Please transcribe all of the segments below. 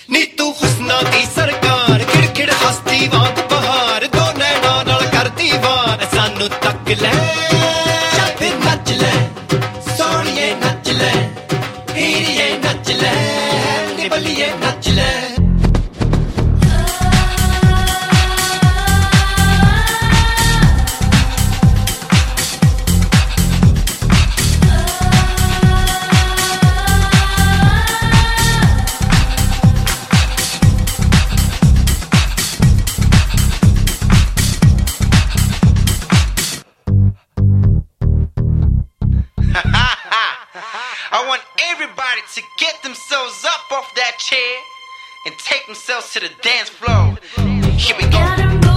ਨੀ ਤੂੰ ਹੁਸਨਾ ਦੀ ਸਰਕਾਰ ਖਿੜਖਿੜ ਹਸਤੀ ਵਾਂਗ ਬਹਾਰ ਦੋ ਨੈਣਾਂ ਨਾਲ ਕਰਦੀ ਵਾਰ ਸਾਨੂੰ ਤੱਕ ਲੈ ਚੱਲ ਫਿਰ ਨੱਚ ਲੈ ਸੋਹਣੀਏ ਨੱਚ ਲੈ ਹੀਰੀਏ ਨੱਚ ਲੈ ਨੀ ਬੱਲੀਏ ਨੱਚ ਲੈ I want everybody to get themselves up off that chair and take themselves to the dance floor. Here we go.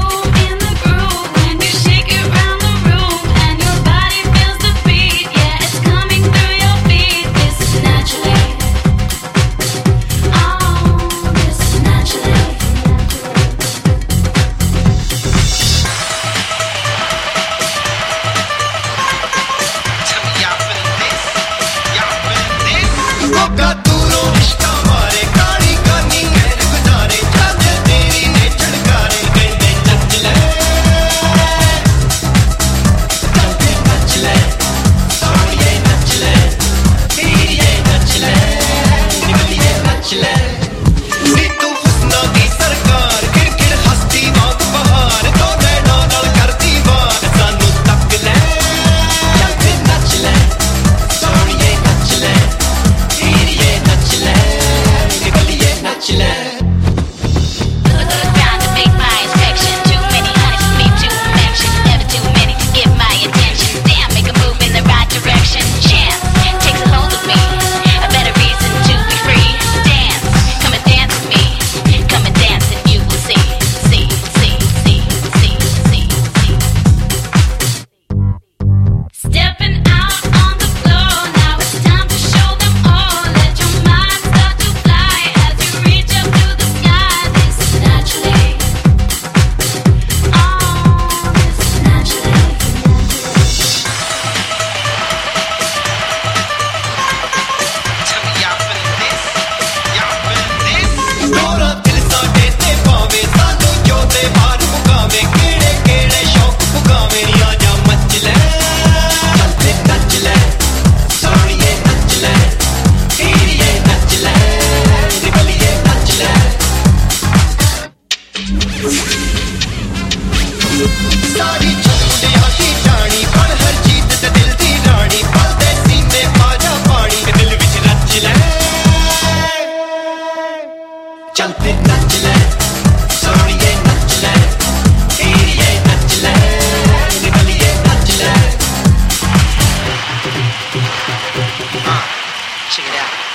Check it out.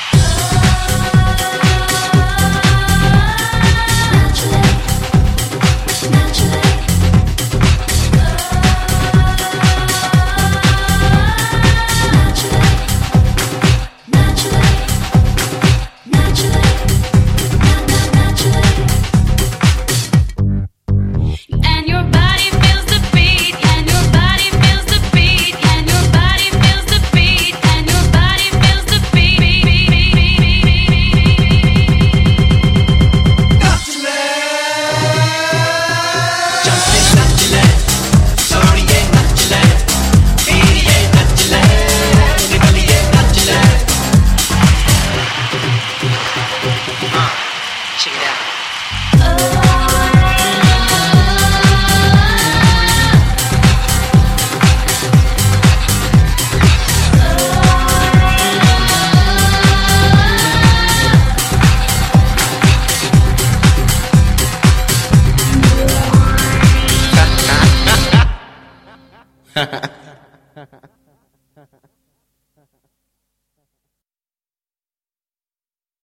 Check it out. Ha ha.